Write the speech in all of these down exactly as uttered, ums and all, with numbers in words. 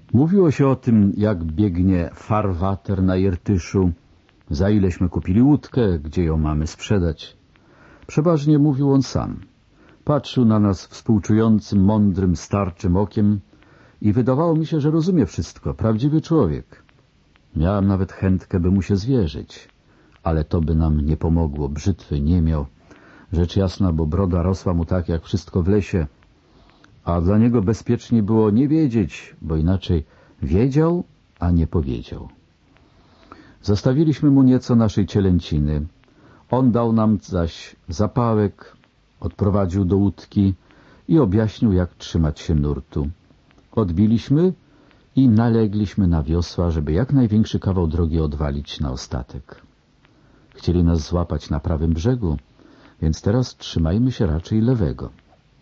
Mówiło się o tym, jak biegnie farwater na Irtyszu, za ileśmy kupili łódkę, gdzie ją mamy sprzedać. Przeważnie mówił on sam. Patrzył na nas współczującym, mądrym, starczym okiem i wydawało mi się, że rozumie wszystko, prawdziwy człowiek. Miałem nawet chętkę, by mu się zwierzyć, ale to by nam nie pomogło, brzytwy nie miał. Rzecz jasna, bo broda rosła mu tak, jak wszystko w lesie, a dla niego bezpieczniej było nie wiedzieć, bo inaczej wiedział, a nie powiedział. Zostawiliśmy mu nieco naszej cielęciny. On dał nam zaś zapałek, odprowadził do łódki i objaśnił, jak trzymać się nurtu. Odbiliśmy i nalegliśmy na wiosła, żeby jak największy kawał drogi odwalić na ostatek. Chcieli nas złapać na prawym brzegu, więc teraz trzymajmy się raczej lewego.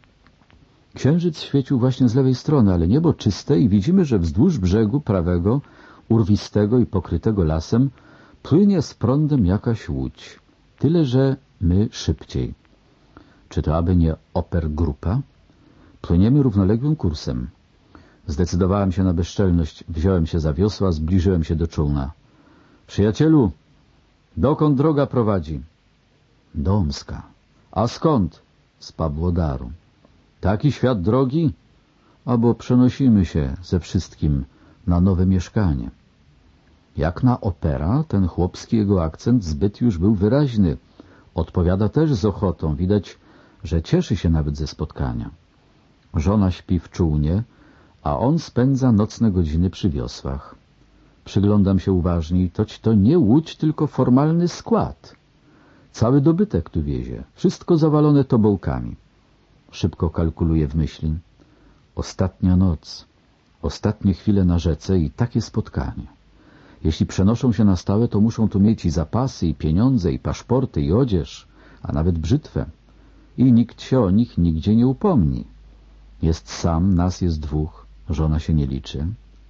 Księżyc świecił właśnie z lewej strony, ale niebo czyste i widzimy, że wzdłuż brzegu prawego, urwistego i pokrytego lasem, płynie z prądem jakaś łódź. Tyle, że my szybciej. Czy to aby nie opergrupa? Płyniemy równoległym kursem. Zdecydowałem się na bezczelność, wziąłem się za wiosła, zbliżyłem się do czółna. Przyjacielu, dokąd droga prowadzi? Do Omska. A skąd? Z Pawłodaru. Taki świat drogi? Albo przenosimy się ze wszystkim na nowe mieszkanie. Jak na opera, ten chłopski jego akcent zbyt już był wyraźny. Odpowiada też z ochotą. Widać, że cieszy się nawet ze spotkania. Żona śpi w czółnie, a on spędza nocne godziny przy wiosłach. Przyglądam się uważniej, toć to nie łódź, tylko formalny skład. Cały dobytek tu wiezie, wszystko zawalone tobołkami. Szybko kalkuluję w myśli. Ostatnia noc, ostatnie chwile na rzece i takie spotkanie. Jeśli przenoszą się na stałe, to muszą tu mieć i zapasy, i pieniądze, i paszporty, i odzież, a nawet brzytwę. I nikt się o nich nigdzie nie upomni. Jest sam, nas jest dwóch, żona się nie liczy.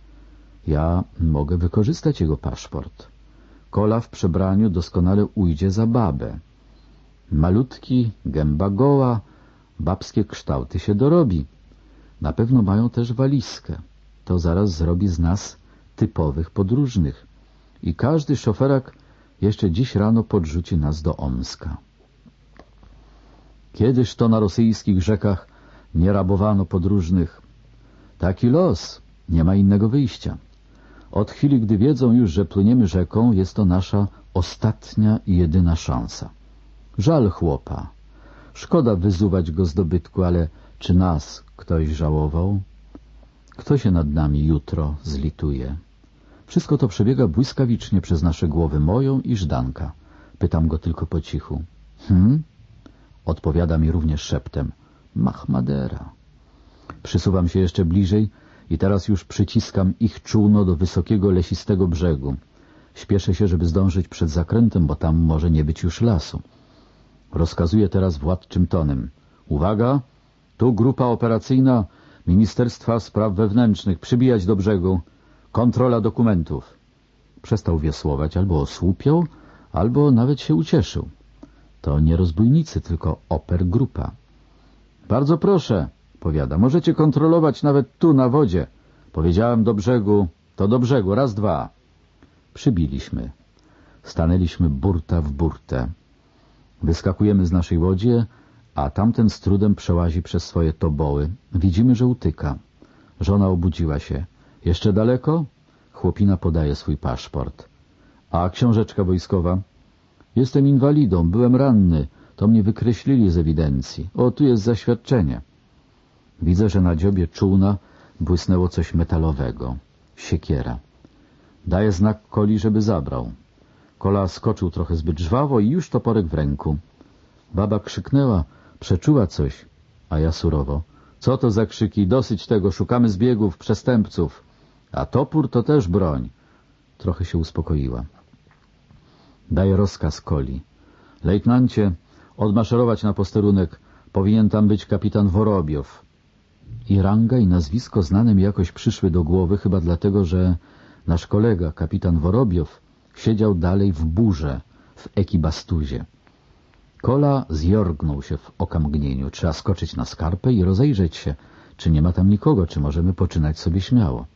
Ja mogę wykorzystać jego paszport. Kola w przebraniu doskonale ujdzie za babę. Malutki, gęba goła, babskie kształty się dorobi. Na pewno mają też walizkę. To zaraz zrobi z nas typowych podróżnych. I każdy szoferak jeszcze dziś rano podrzuci nas do Omska. Kiedyż to na rosyjskich rzekach nie rabowano podróżnych. Taki los, nie ma innego wyjścia. Od chwili, gdy wiedzą już, że płyniemy rzeką, jest to nasza ostatnia i jedyna szansa. Żal chłopa. Szkoda wyzuwać go z dobytku, ale czy nas ktoś żałował? Kto się nad nami jutro zlituje? Wszystko to przebiega błyskawicznie przez nasze głowy, moją i Żdanka. Pytam go tylko po cichu. Hm? Odpowiada mi również szeptem. Mahmadera. Przysuwam się jeszcze bliżej i teraz już przyciskam ich czółno do wysokiego, lesistego brzegu. Śpieszę się, żeby zdążyć przed zakrętem, bo tam może nie być już lasu. Rozkazuję teraz władczym tonem. Uwaga! Tu grupa operacyjna Ministerstwa Spraw Wewnętrznych. Przybijać do brzegu. Kontrola dokumentów. Przestał wiosłować, albo osłupiał, albo nawet się ucieszył. To nie rozbójnicy, tylko opergrupa. Bardzo proszę, powiada, możecie kontrolować nawet tu na wodzie. Powiedziałem do brzegu, to do brzegu, raz, dwa. Przybiliśmy. Stanęliśmy burta w burtę. Wyskakujemy z naszej łodzi, a tamten z trudem przełazi przez swoje toboły. Widzimy, że utyka. Żona obudziła się. Jeszcze daleko? Chłopina podaje swój paszport. A książeczka wojskowa? Jestem inwalidą, byłem ranny. To mnie wykreślili z ewidencji. O, tu jest zaświadczenie. Widzę, że na dziobie czółna błysnęło coś metalowego. Siekiera. Daję znak Koli, żeby zabrał. Kola skoczył trochę zbyt żwawo i już toporek w ręku. Baba krzyknęła, przeczuła coś, a ja surowo. Co to za krzyki? Dosyć tego, szukamy zbiegów, przestępców. A topór to też broń. Trochę się uspokoiła. Daję rozkaz Koli. Lejtnancie, odmaszerować na posterunek. Powinien tam być kapitan Worobiow. I ranga i nazwisko znane mi jakoś przyszły do głowy, chyba dlatego, że nasz kolega, kapitan Worobiow, siedział dalej w burze, w ekibastuzie. Kola zjorgnął się w okamgnieniu. Trzeba skoczyć na skarpę i rozejrzeć się, czy nie ma tam nikogo, czy możemy poczynać sobie śmiało.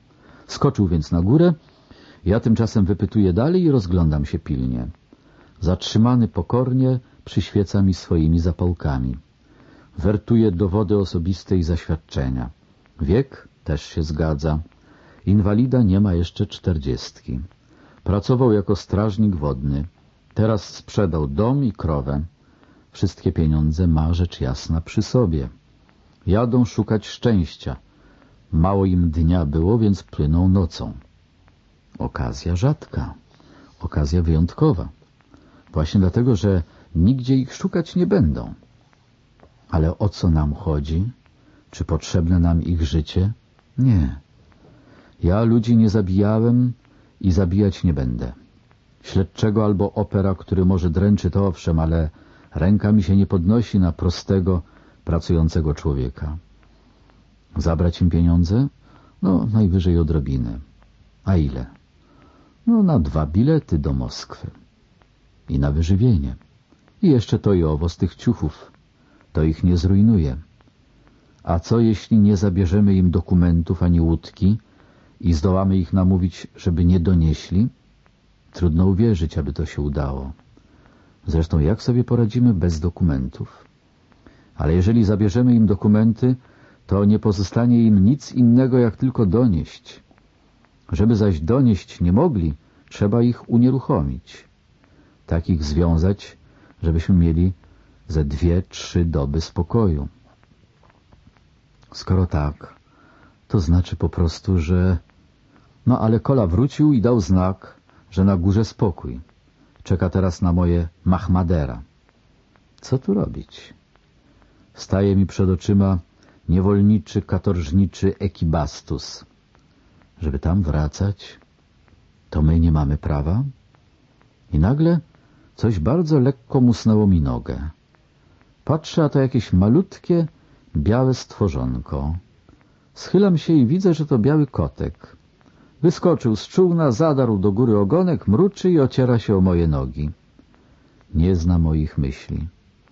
Skoczył więc na górę, ja tymczasem wypytuję dalej i rozglądam się pilnie. Zatrzymany pokornie przyświeca mi swoimi zapałkami. Wertuje dowody osobiste i zaświadczenia. Wiek też się zgadza. Inwalida nie ma jeszcze czterdziestki. Pracował jako strażnik wodny. Teraz sprzedał dom i krowę. Wszystkie pieniądze ma, rzecz jasna, przy sobie. Jadą szukać szczęścia. Mało im dnia było, więc płyną nocą. Okazja rzadka. Okazja wyjątkowa. Właśnie dlatego, że nigdzie ich szukać nie będą. Ale o co nam chodzi? Czy potrzebne nam ich życie? Nie. Ja ludzi nie zabijałem i zabijać nie będę. Śledczego albo opera, który może dręczy, to owszem, ale ręka mi się nie podnosi na prostego, pracującego człowieka. Zabrać im pieniądze? No, najwyżej odrobinę. A ile? No, na dwa bilety do Moskwy. I na wyżywienie. I jeszcze to i owo z tych ciuchów. To ich nie zrujnuje. A co jeśli nie zabierzemy im dokumentów ani łódki i zdołamy ich namówić, żeby nie donieśli? Trudno uwierzyć, aby to się udało. Zresztą jak sobie poradzimy bez dokumentów? Ale jeżeli zabierzemy im dokumenty, to nie pozostanie im nic innego, jak tylko donieść. Żeby zaś donieść nie mogli, trzeba ich unieruchomić. Tak ich związać, żebyśmy mieli ze dwie, trzy doby spokoju. Skoro tak, to znaczy po prostu, że... No ale Kola wrócił i dał znak, że na górze spokój. Czeka teraz na moje Mahmadera. Co tu robić? Staje mi przed oczyma niewolniczy, katorżniczy Ekibastus. Żeby tam wracać, to my nie mamy prawa? I nagle coś bardzo lekko musnęło mi nogę. Patrzę, a to jakieś malutkie, białe stworzonko. Schylam się i widzę, że to biały kotek. Wyskoczył z czółna, zadarł do góry ogonek, mruczy i ociera się o moje nogi. Nie zna moich myśli.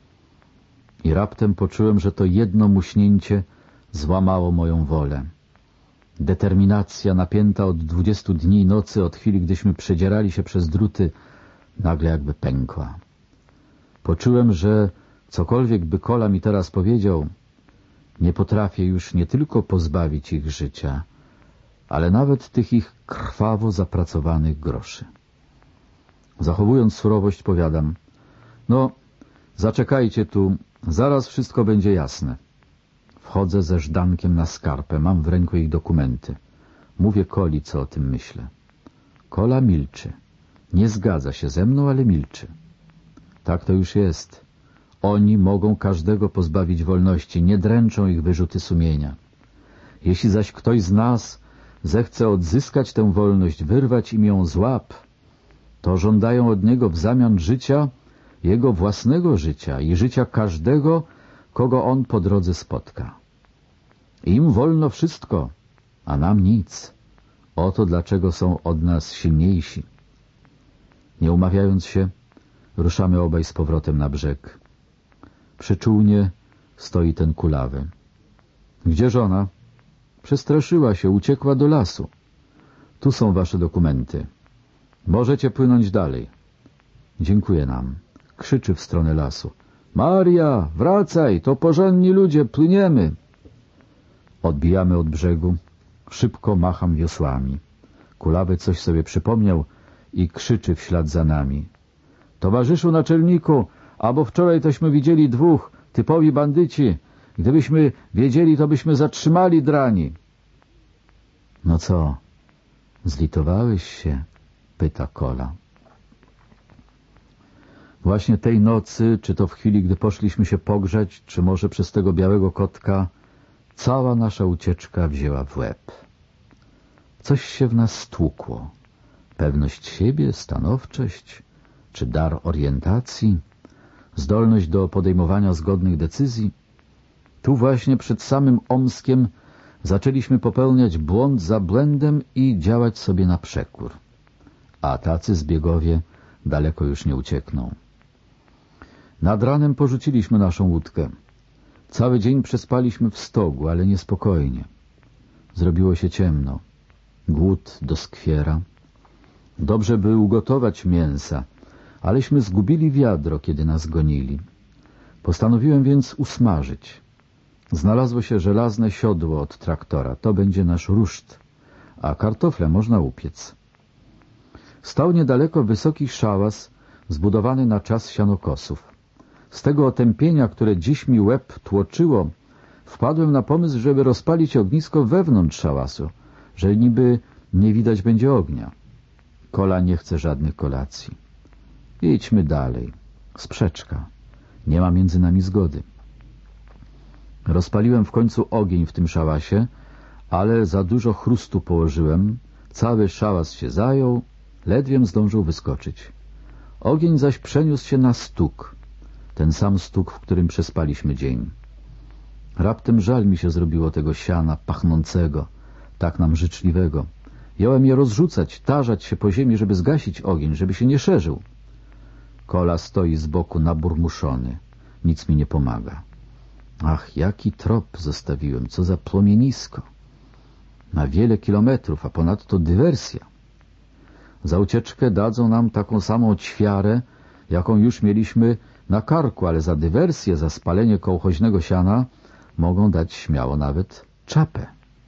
I raptem poczułem, że to jedno muśnięcie złamało moją wolę. Determinacja napięta od dwudziestu dni i nocy, od chwili, gdyśmy przedzierali się przez druty, nagle jakby pękła. Poczułem, że cokolwiek by Kola mi teraz powiedział, nie potrafię już nie tylko pozbawić ich życia, ale nawet tych ich krwawo zapracowanych groszy. Zachowując surowość, powiadam: no, zaczekajcie tu, zaraz wszystko będzie jasne. Wchodzę ze Żdankiem na skarpę, mam w ręku ich dokumenty. Mówię Koli, co o tym myślę. Kola milczy. Nie zgadza się ze mną, ale milczy. Tak to już jest. Oni mogą każdego pozbawić wolności, nie dręczą ich wyrzuty sumienia. Jeśli zaś ktoś z nas zechce odzyskać tę wolność, wyrwać im ją z łap, to żądają od niego w zamian życia, jego własnego życia i życia każdego, kogo on po drodze spotka. Im wolno wszystko, a nam nic. Oto dlaczego są od nas silniejsi. Nie umawiając się, ruszamy obaj z powrotem na brzeg. Przy czółnie stoi ten kulawy. Gdzie żona? Przestraszyła się, uciekła do lasu. Tu są wasze dokumenty. Możecie płynąć dalej. Dziękuję nam. Krzyczy w stronę lasu. Maria, wracaj, to porządni ludzie, płyniemy. Odbijamy od brzegu. Szybko macham wiosłami. Kulawy coś sobie przypomniał i krzyczy w ślad za nami. Towarzyszu naczelniku, abo wczoraj tośmy widzieli dwóch, typowi bandyci. Gdybyśmy wiedzieli, to byśmy zatrzymali drani. No co, zlitowałeś się? Pyta Kola. Właśnie tej nocy, czy to w chwili, gdy poszliśmy się pogrzać, czy może przez tego białego kotka, cała nasza ucieczka wzięła w łeb. Coś się w nas stłukło. Pewność siebie, stanowczość, czy dar orientacji, zdolność do podejmowania zgodnych decyzji. Tu właśnie przed samym Omskiem zaczęliśmy popełniać błąd za błędem i działać sobie na przekór. A tacy zbiegowie daleko już nie uciekną. Nad ranem porzuciliśmy naszą łódkę. Cały dzień przespaliśmy w stogu, ale niespokojnie. Zrobiło się ciemno. Głód doskwiera. Dobrze by ugotować mięsa, aleśmy zgubili wiadro, kiedy nas gonili. Postanowiłem więc usmażyć. Znalazło się żelazne siodło od traktora. To będzie nasz ruszt, a kartofle można upiec. Stał niedaleko wysoki szałas zbudowany na czas sianokosów. Z tego otępienia, które dziś mi łeb tłoczyło, wpadłem na pomysł, żeby rozpalić ognisko wewnątrz szałasu, że niby nie widać będzie ognia. Kola nie chce żadnych kolacji. Idźmy dalej. Sprzeczka. Nie ma między nami zgody. Rozpaliłem w końcu ogień w tym szałasie, ale za dużo chrustu położyłem. Cały szałas się zajął, ledwiem zdążył wyskoczyć. Ogień zaś przeniósł się na stóg. Ten sam stóg, w którym przespaliśmy dzień. Raptem żal mi się zrobiło tego siana pachnącego, tak nam życzliwego. Jąłem je rozrzucać, tarzać się po ziemi, żeby zgasić ogień, żeby się nie szerzył. Kola stoi z boku naburmuszony. Nic mi nie pomaga. Ach, jaki trop zostawiłem, co za płomienisko. Na wiele kilometrów, a ponadto dywersja. Za ucieczkę dadzą nam taką samą ćwiarę, jaką już mieliśmy na karku, ale za dywersję, za spalenie kołchoźnego siana mogą dać śmiało nawet czapę.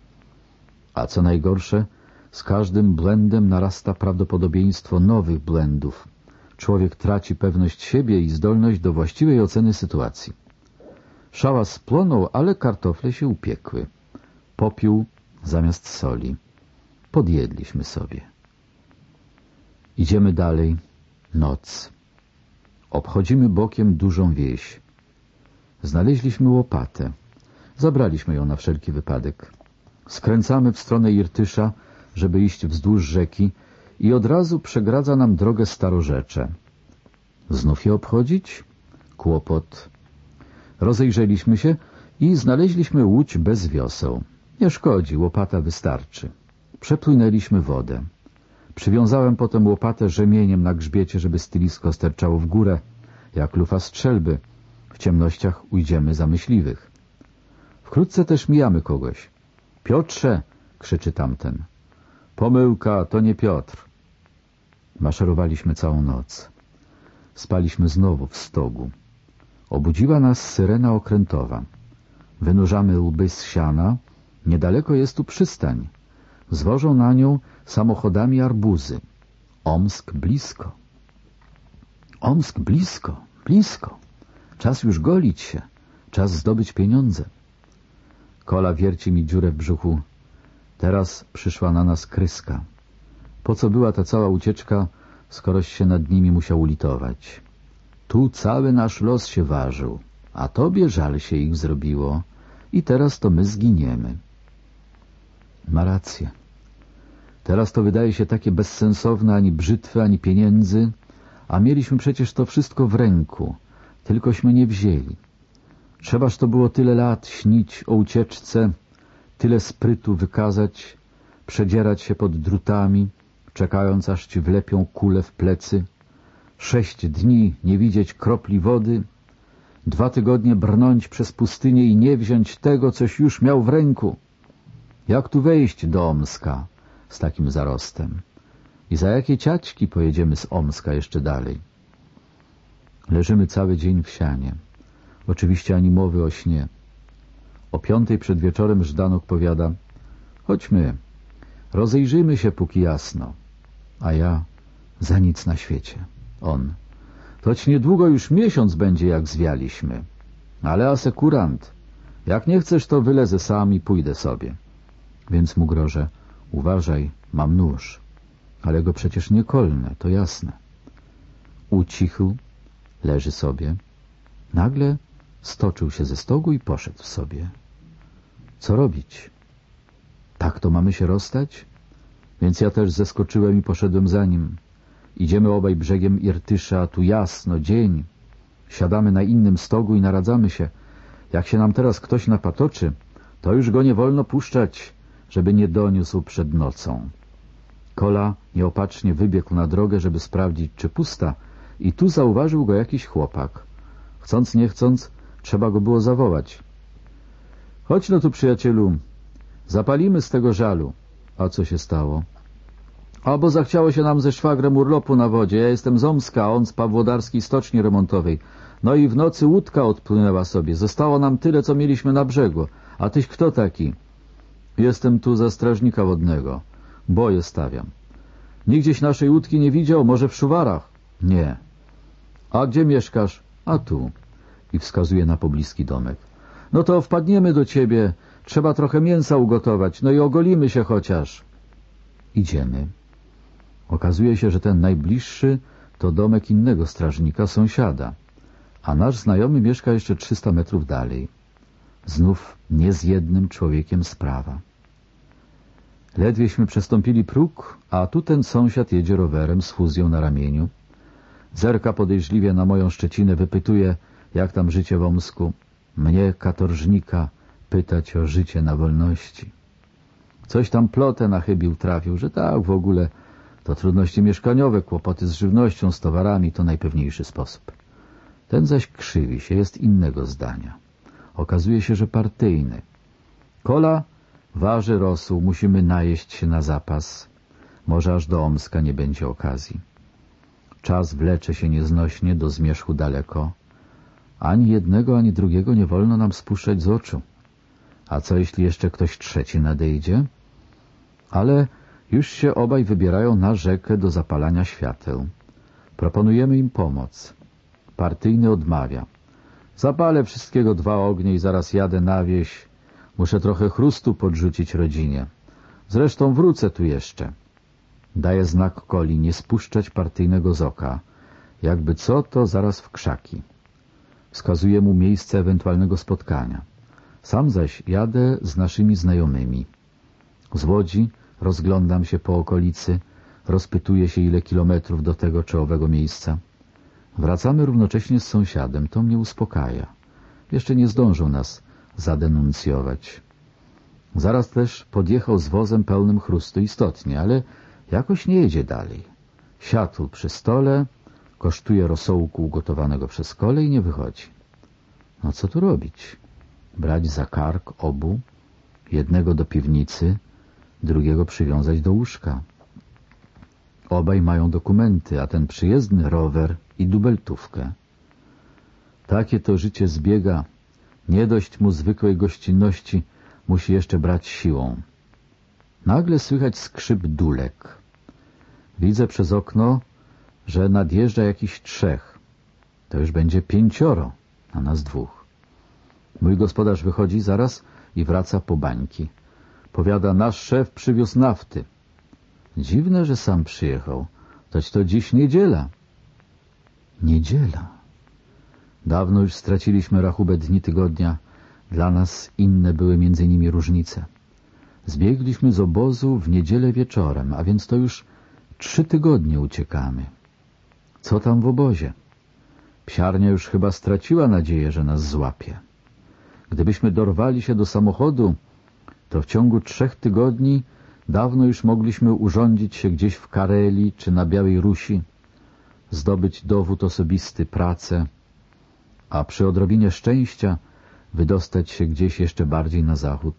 A co najgorsze, z każdym błędem narasta prawdopodobieństwo nowych błędów. Człowiek traci pewność siebie i zdolność do właściwej oceny sytuacji. Szałas splonął, ale kartofle się upiekły. Popiół zamiast soli. Podjedliśmy sobie. Idziemy dalej. Noc. Obchodzimy bokiem dużą wieś. Znaleźliśmy łopatę. Zabraliśmy ją na wszelki wypadek. Skręcamy w stronę Irtysza, żeby iść wzdłuż rzeki i od razu przegradza nam drogę Starorzecze. Znów je obchodzić? Kłopot. Rozejrzeliśmy się i znaleźliśmy łódź bez wioseł. Nie szkodzi, łopata wystarczy. Przepłynęliśmy wodę. Przywiązałem potem łopatę rzemieniem na grzbiecie, żeby stylisko sterczało w górę, jak lufa strzelby. W ciemnościach ujdziemy za myśliwych. Wkrótce też mijamy kogoś. — Piotrze! — krzyczy tamten. — Pomyłka, to nie Piotr. Maszerowaliśmy całą noc. Spaliśmy znowu w stogu. Obudziła nas syrena okrętowa. Wynurzamy łby z siana. Niedaleko jest tu przystań. Zwożą na nią samochodami arbuzy. Omsk blisko. Omsk blisko, blisko. Czas już golić się. Czas zdobyć pieniądze. Kola wierci mi dziurę w brzuchu. Teraz przyszła na nas kryska. Po co była ta cała ucieczka, skoroś się nad nimi musiał ulitować? Tu cały nasz los się ważył, a tobie żal się ich zrobiło i teraz to my zginiemy. Ma rację. Teraz to wydaje się takie bezsensowne, ani brzytwy, ani pieniędzy, a mieliśmy przecież to wszystko w ręku, tylkośmy nie wzięli. Trzebaż to było tyle lat śnić o ucieczce, tyle sprytu wykazać, przedzierać się pod drutami, czekając aż ci wlepią kule w plecy, sześć dni nie widzieć kropli wody, dwa tygodnie brnąć przez pustynię i nie wziąć tego, coś już miał w ręku. Jak tu wejść do Omska z takim zarostem? I za jakie ciaćki pojedziemy z Omska jeszcze dalej? Leżymy cały dzień w sianie. Oczywiście ani mowy o śnie. O piątej przed wieczorem Żdanok powiada: chodźmy, rozejrzyjmy się póki jasno. A ja: za nic na świecie. On: toć niedługo już miesiąc będzie, jak zwialiśmy. Ale asekurant, jak nie chcesz, to wylezę sam i pójdę sobie. Więc mu grożę: uważaj, mam nóż. Ale go przecież nie kolnę, to jasne. Ucichł, leży sobie. Nagle stoczył się ze stogu i poszedł sobie. Co robić? Tak to mamy się rozstać? Więc ja też zeskoczyłem i poszedłem za nim. Idziemy obaj brzegiem Irtysza, tu jasno, dzień. Siadamy na innym stogu i naradzamy się. Jak się nam teraz ktoś napatoczy, to już go nie wolno puszczać, żeby nie doniósł przed nocą. Kola nieopatrznie wybiegł na drogę, żeby sprawdzić, czy pusta, i tu zauważył go jakiś chłopak. Chcąc nie chcąc, trzeba go było zawołać. Chodź no tu, przyjacielu, zapalimy z tego żalu. A co się stało? A bo zachciało się nam ze szwagrem urlopu na wodzie. Ja jestem z Omska, a on z Pawłodarskiej stoczni remontowej. No i w nocy łódka odpłynęła sobie. Zostało nam tyle, co mieliśmy na brzegu. A tyś kto taki? Jestem tu za strażnika wodnego. Boje stawiam. Nigdzieś naszej łódki nie widział? Może w Szuwarach? Nie. A gdzie mieszkasz? A tu. I wskazuje na pobliski domek. No to wpadniemy do ciebie. Trzeba trochę mięsa ugotować. No i ogolimy się chociaż. Idziemy. Okazuje się, że ten najbliższy to domek innego strażnika, sąsiada, a nasz znajomy mieszka jeszcze trzysta metrów dalej. Znów nie z jednym człowiekiem sprawa. Ledwieśmy przestąpili próg, a tu ten sąsiad jedzie rowerem z fuzją na ramieniu. Zerka podejrzliwie na moją Szczecinę, wypytuje, jak tam życie w Omsku. Mnie, katorżnika, pytać o życie na wolności. Coś tam plotę nachybił, trafił, że tak w ogóle to trudności mieszkaniowe, kłopoty z żywnością, z towarami to najpewniejszy sposób. Ten zaś krzywi się, jest innego zdania. Okazuje się, że partyjny. Kola waży rosół, musimy najeść się na zapas. Może aż do Omska nie będzie okazji. Czas wlecze się nieznośnie, do zmierzchu daleko. Ani jednego, ani drugiego nie wolno nam spuszczać z oczu. A co jeśli jeszcze ktoś trzeci nadejdzie? Ale już się obaj wybierają na rzekę do zapalania świateł. Proponujemy im pomoc. Partyjny odmawia. Zapalę wszystkiego dwa ognie i zaraz jadę na wieś. Muszę trochę chrustu podrzucić rodzinie. Zresztą wrócę tu jeszcze. Daje znak Koli nie spuszczać partyjnego z oka. Jakby co, to zaraz w krzaki. Wskazuje mu miejsce ewentualnego spotkania. Sam zaś jadę z naszymi znajomymi. Z Łodzi rozglądam się po okolicy, rozpytuję się, ile kilometrów do tego czy owego miejsca. Wracamy równocześnie z sąsiadem, to mnie uspokaja. Jeszcze nie zdążą nas zadenuncjować. Zaraz też podjechał z wozem pełnym chrustu, istotnie, ale jakoś nie jedzie dalej. Siadł przy stole, kosztuje rosołku ugotowanego przez Kolę i nie wychodzi. No co tu robić? Brać za kark obu, jednego do piwnicy, drugiego przywiązać do łóżka. Obaj mają dokumenty, a ten przyjezdny rower i dubeltówkę. Takie to życie zbiega. Nie dość mu zwykłej gościnności, musi jeszcze brać siłą. Nagle słychać skrzyp dulek. Widzę przez okno, że nadjeżdża jakiś trzech. To już będzie pięcioro, a nas dwóch. Mój gospodarz wychodzi zaraz i wraca po bańki. Powiada, nasz szef przywiózł nafty. Dziwne, że sam przyjechał. Toć to dziś niedziela. Niedziela. Dawno już straciliśmy rachubę dni tygodnia. Dla nas inne były między nimi różnice. Zbiegliśmy z obozu w niedzielę wieczorem, a więc to już trzy tygodnie uciekamy. Co tam w obozie? Psiarnia już chyba straciła nadzieję, że nas złapie. Gdybyśmy dorwali się do samochodu, to w ciągu trzech tygodni dawno już mogliśmy urządzić się gdzieś w Karelii czy na Białej Rusi, zdobyć dowód osobisty, pracę, a przy odrobinie szczęścia wydostać się gdzieś jeszcze bardziej na zachód.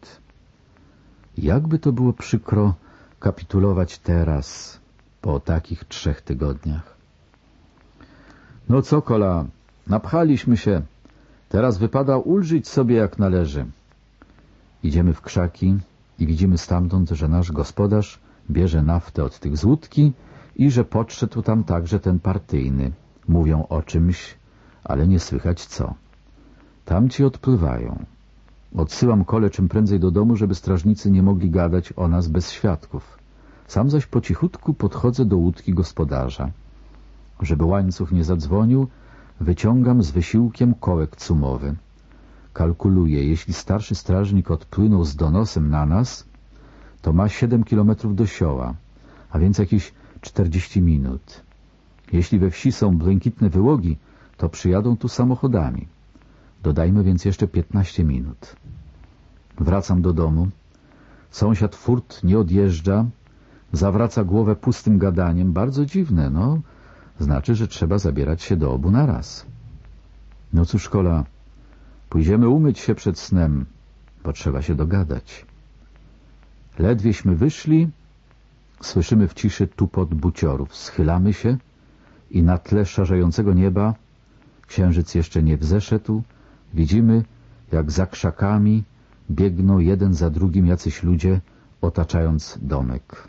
Jakby to było przykro kapitulować teraz, po takich trzech tygodniach. No co, Kola, napchaliśmy się. Teraz wypada ulżyć sobie jak należy. Idziemy w krzaki i widzimy stamtąd, że nasz gospodarz bierze naftę od tych z łódki i że podszedł tam także ten partyjny. Mówią o czymś, ale nie słychać co. Tamci odpływają. Odsyłam Kolę czym prędzej do domu, żeby strażnicy nie mogli gadać o nas bez świadków. Sam zaś po cichutku podchodzę do łódki gospodarza. Żeby łańcuch nie zadzwonił, wyciągam z wysiłkiem kołek cumowy. Kalkuluję, jeśli starszy strażnik odpłynął z donosem na nas, to ma siedem kilometrów do Sioła, a więc jakieś czterdzieści minut. Jeśli we wsi są błękitne wyłogi, to przyjadą tu samochodami. Dodajmy więc jeszcze piętnaście minut. Wracam do domu. Sąsiad furt nie odjeżdża, zawraca głowę pustym gadaniem. Bardzo dziwne, no. Znaczy, że trzeba zabierać się do obu naraz. No cóż, Kola, pójdziemy umyć się przed snem, bo trzeba się dogadać. Ledwieśmy wyszli, słyszymy w ciszy tupot buciorów. Schylamy się i na tle szarzejącego nieba, księżyc jeszcze nie wzeszedł, widzimy, jak za krzakami biegną jeden za drugim jacyś ludzie, otaczając domek.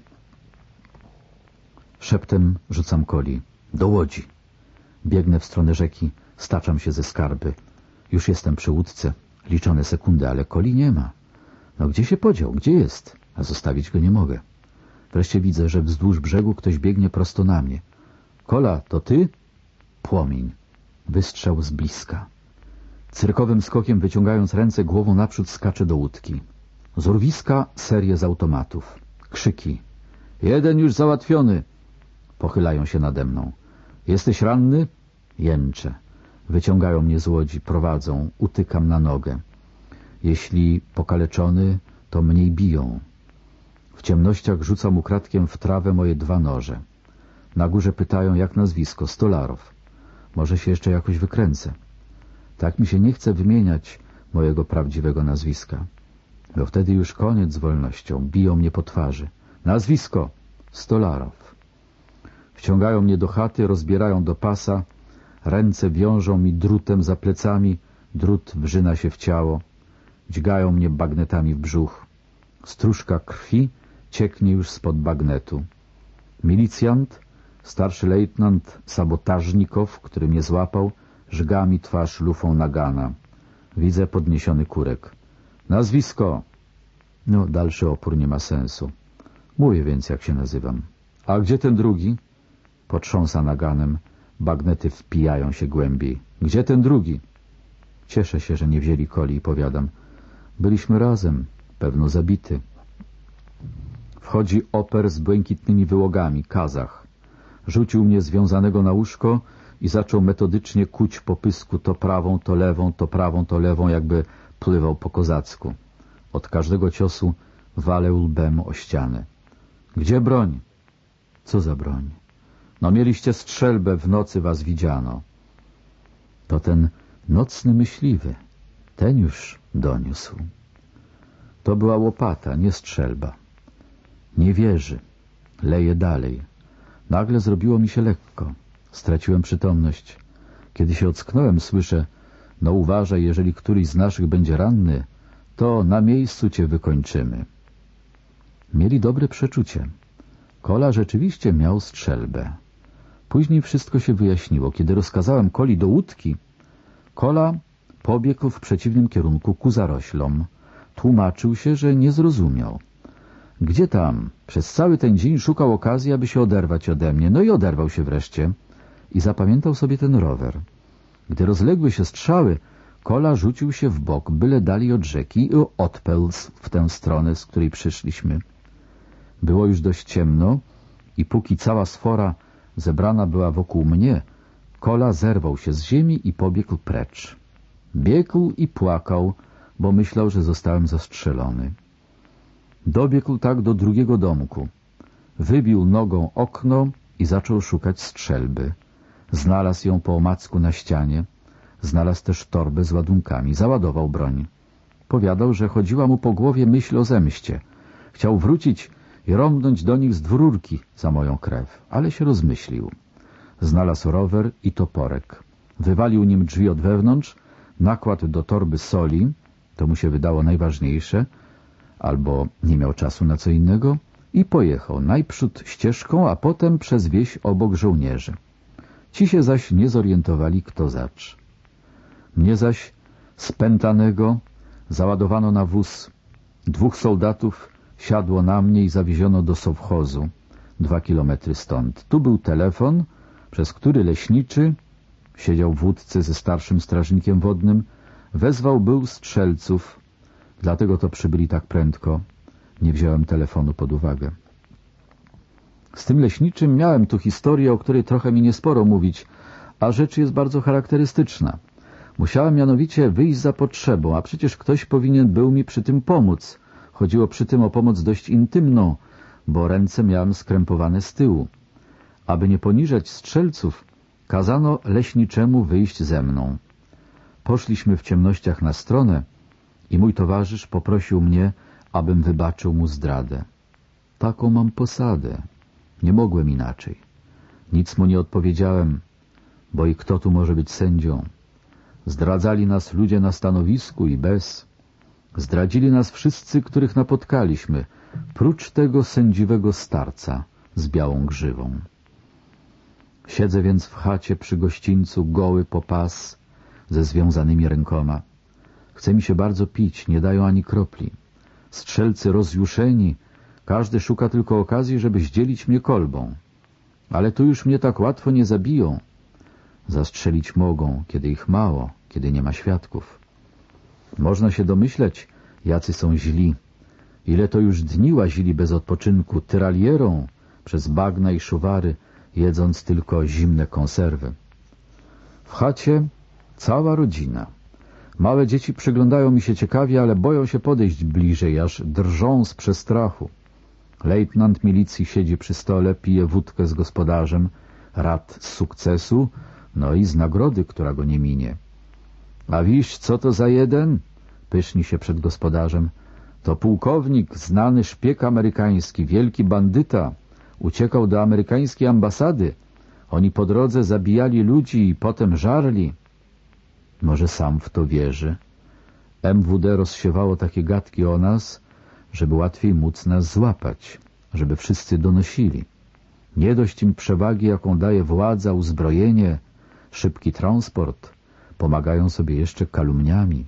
Szeptem rzucam Koli. Do łodzi. Biegnę w stronę rzeki, staczam się ze skarby. Już jestem przy łódce. Liczone sekundy, ale Koli nie ma. No gdzie się podział? Gdzie jest? A zostawić go nie mogę. Wreszcie widzę, że wzdłuż brzegu ktoś biegnie prosto na mnie. Kola, to ty? Płomień. Wystrzał z bliska. Cyrkowym skokiem, wyciągając ręce głową naprzód, skacze do łódki. Z urwiska serię z automatów. Krzyki. Jeden już załatwiony. Pochylają się nade mną. Jesteś ranny? Jęczę. Wyciągają mnie z łodzi, prowadzą, utykam na nogę. Jeśli pokaleczony, to mniej biją. W ciemnościach rzucam ukradkiem w trawę moje dwa noże. Na górze pytają, jak nazwisko. Stolarow. Może się jeszcze jakoś wykręcę. Tak mi się nie chce wymieniać mojego prawdziwego nazwiska. Bo wtedy już koniec z wolnością. Biją mnie po twarzy. Nazwisko. Stolarow. Wciągają mnie do chaty, rozbierają do pasa. Ręce wiążą mi drutem za plecami. Drut wrzyna się w ciało. Dźgają mnie bagnetami w brzuch. Stróżka krwi cieknie już spod bagnetu. Milicjant, starszy lejtnant Sabotażnikow, który mnie złapał, żga mi twarz lufą nagana. Widzę podniesiony kurek. Nazwisko! No, dalszy opór nie ma sensu. Mówię więc, jak się nazywam. A gdzie ten drugi? Potrząsa naganem. Bagnety wpijają się głębiej. Gdzie ten drugi? Cieszę się, że nie wzięli Koli i powiadam. Byliśmy razem, pewno zabity. Wchodzi oper z błękitnymi wyłogami, Kazach. Rzucił mnie związanego na łóżko i zaczął metodycznie kuć po pysku to prawą, to lewą, to prawą, to lewą, jakby pływał po kozacku. Od każdego ciosu walę łbem o ścianę. Gdzie broń? Co za broń? No mieliście strzelbę, w nocy was widziano. To ten nocny myśliwy. Ten już doniósł. To była łopata, nie strzelba. Nie wierzy. Leje dalej. Nagle zrobiło mi się lekko. Straciłem przytomność. Kiedy się ocknąłem, słyszę, no uważaj, jeżeli któryś z naszych będzie ranny, to na miejscu cię wykończymy. Mieli dobre przeczucie. Kola rzeczywiście miał strzelbę. Później wszystko się wyjaśniło. Kiedy rozkazałem Koli do łódki, Kola pobiegł w przeciwnym kierunku ku zaroślom. Tłumaczył się, że nie zrozumiał. Gdzie tam? Przez cały ten dzień szukał okazji, aby się oderwać ode mnie. No i oderwał się wreszcie. I zapamiętał sobie ten rower. Gdy rozległy się strzały, Kola rzucił się w bok, byle dali od rzeki i odpełzł w tę stronę, z której przyszliśmy. Było już dość ciemno i póki cała sfora zebrana była wokół mnie, Kola zerwał się z ziemi i pobiegł precz. Biegł i płakał, bo myślał, że zostałem zastrzelony. Dobiegł tak do drugiego domku. Wybił nogą okno i zaczął szukać strzelby. Znalazł ją po omacku na ścianie. Znalazł też torbę z ładunkami. Załadował broń. Powiadał, że chodziła mu po głowie myśl o zemście. Chciał wrócić i rąbnąć do nich z dwururki za moją krew, ale się rozmyślił. Znalazł rower i toporek. Wywalił nim drzwi od wewnątrz, nakładł do torby soli, to mu się wydało najważniejsze, albo nie miał czasu na co innego, i pojechał najprzód ścieżką, a potem przez wieś obok żołnierzy. Ci się zaś nie zorientowali, kto zacz. Mnie zaś spętanego załadowano na wóz. Dwóch soldatów siadło na mnie i zawieziono do sowchozu, dwa kilometry stąd. Tu był telefon, przez który leśniczy, siedział w łódce ze starszym strażnikiem wodnym, wezwał był strzelców, dlatego to przybyli tak prędko. Nie wziąłem telefonu pod uwagę. Z tym leśniczym miałem tu historię, o której trochę mi niesporo mówić, a rzecz jest bardzo charakterystyczna. Musiałem mianowicie wyjść za potrzebą, a przecież ktoś powinien był mi przy tym pomóc. Chodziło przy tym o pomoc dość intymną, bo ręce miałem skrępowane z tyłu. Aby nie poniżać strzelców, kazano leśniczemu wyjść ze mną. Poszliśmy w ciemnościach na stronę i mój towarzysz poprosił mnie, abym wybaczył mu zdradę. Taką mam posadę. Nie mogłem inaczej. Nic mu nie odpowiedziałem, bo i kto tu może być sędzią? Zdradzali nas ludzie na stanowisku i bez. Zdradzili nas wszyscy, których napotkaliśmy, prócz tego sędziwego starca z białą grzywą. Siedzę więc w chacie przy gościńcu, goły po pas, ze związanymi rękoma. Chce mi się bardzo pić, nie dają ani kropli. Strzelcy rozjuszeni, każdy szuka tylko okazji, żeby zdzielić mnie kolbą. Ale tu już mnie tak łatwo nie zabiją. Zastrzelić mogą, kiedy ich mało, kiedy nie ma świadków. Można się domyśleć, jacy są źli. Ile to już dni łazili bez odpoczynku, tyralierą, przez bagna i szuwary, jedząc tylko zimne konserwy. W chacie cała rodzina. Małe dzieci przyglądają mi się ciekawie, ale boją się podejść bliżej, aż drżą z przestrachu. Lejtnant milicji siedzi przy stole, pije wódkę z gospodarzem, rad z sukcesu, no i z nagrody, która go nie minie. A wiś, co to za jeden? Pyszni się przed gospodarzem. To pułkownik, znany szpieg amerykański, wielki bandyta. Uciekał do amerykańskiej ambasady. Oni po drodze zabijali ludzi i potem żarli. Może sam w to wierzy. M W D rozsiewało takie gadki o nas, żeby łatwiej móc nas złapać, żeby wszyscy donosili. Nie dość im przewagi, jaką daje władza, uzbrojenie, szybki transport, pomagają sobie jeszcze kalumniami.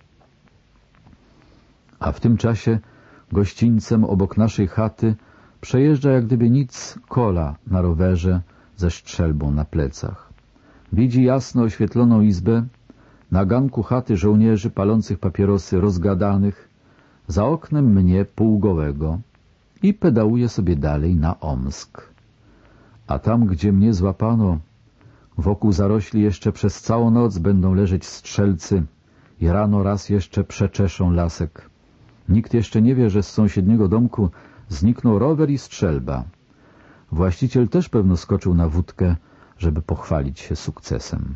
A w tym czasie gościńcem obok naszej chaty przejeżdża jak gdyby nic kola na rowerze ze strzelbą na plecach. Widzi jasno oświetloną izbę, na ganku chaty żołnierzy palących papierosy rozgadanych, za oknem mnie półgołego i pedałuje sobie dalej na Omsk. A tam, gdzie mnie złapano, wokół zarośli jeszcze przez całą noc będą leżeć strzelcy i rano raz jeszcze przeczeszą lasek. Nikt jeszcze nie wie, że z sąsiedniego domku zniknął rower i strzelba. Właściciel też pewno skoczył na wódkę, żeby pochwalić się sukcesem.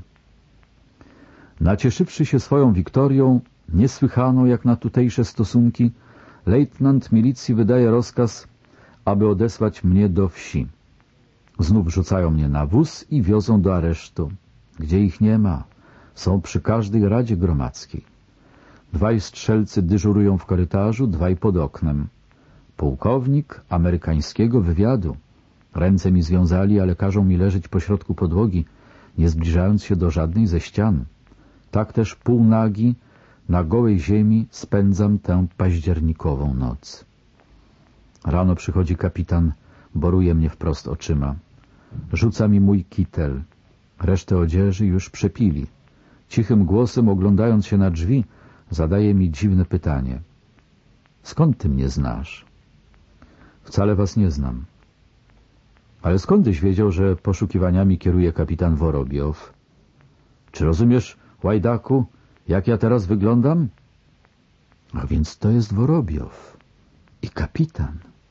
Nacieszywszy się swoją wiktorią, niesłychaną jak na tutejsze stosunki, lejtnant milicji wydaje rozkaz, aby odesłać mnie do wsi. Znów rzucają mnie na wóz i wiozą do aresztu, gdzie ich nie ma. Są przy każdej radzie gromadzkiej. Dwaj strzelcy dyżurują w korytarzu, dwaj pod oknem. Pułkownik amerykańskiego wywiadu. Ręce mi związali, ale każą mi leżeć pośrodku podłogi, nie zbliżając się do żadnej ze ścian. Tak też półnagi, na gołej ziemi spędzam tę październikową noc. Rano przychodzi kapitan, boruje mnie wprost oczyma. Rzuca mi mój kitel. Resztę odzieży już przepili. Cichym głosem, oglądając się na drzwi, zadaje mi dziwne pytanie. Skąd ty mnie znasz? Wcale was nie znam. Ale skądś wiedział, że poszukiwaniami kieruje kapitan Worobiow? Czy rozumiesz, łajdaku, jak ja teraz wyglądam? A więc to jest Worobiow i kapitan.